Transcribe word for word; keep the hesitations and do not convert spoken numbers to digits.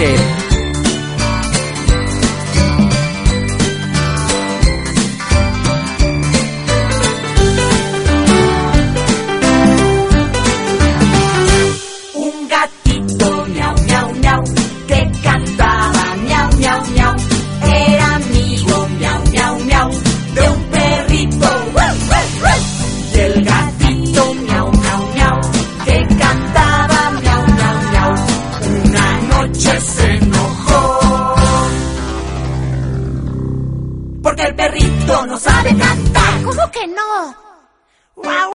hacer. Un gatito miau, miau, miau, que cantaba miau, miau, miau, era amigo miau, miau, miau, de un perrito. Y el gatito miau, miau, miau, que cantaba miau, miau, miau, una noche se enojó porque el perrito no sabe cantar. ¿Cómo que no? Guau.